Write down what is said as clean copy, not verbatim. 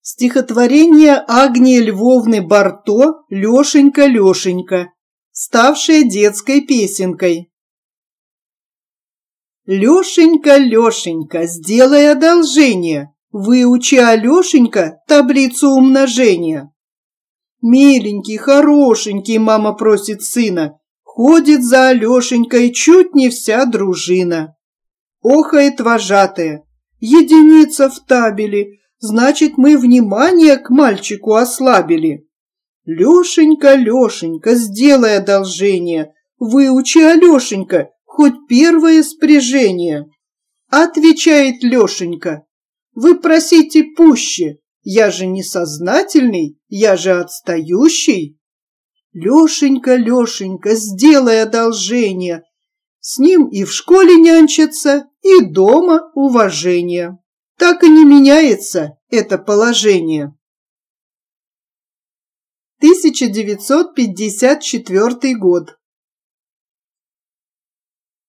Стихотворение Агнии Львовны Барто «Лешенька, Лешенька», ставшее детской песенкой. Лешенька, Лешенька, сделай одолжение, выучи, Алешенька, таблицу умножения. Миленький, хорошенький, мама просит сына, ходит за Алешенькой чуть не вся дружина. Охает вожатая, единица в табеле, значит, мы внимание к мальчику ослабили. Лешенька, Лешенька, сделай одолжение, выучи, Алешенька, хоть первое спряжение. Отвечает Лешенька, вы просите пуще, я же не сознательный, я же отстающий. Лешенька, Лешенька, сделай одолжение, с ним и в школе нянчатся, и дома уважение. Так и не меняется это положение. 1954 год.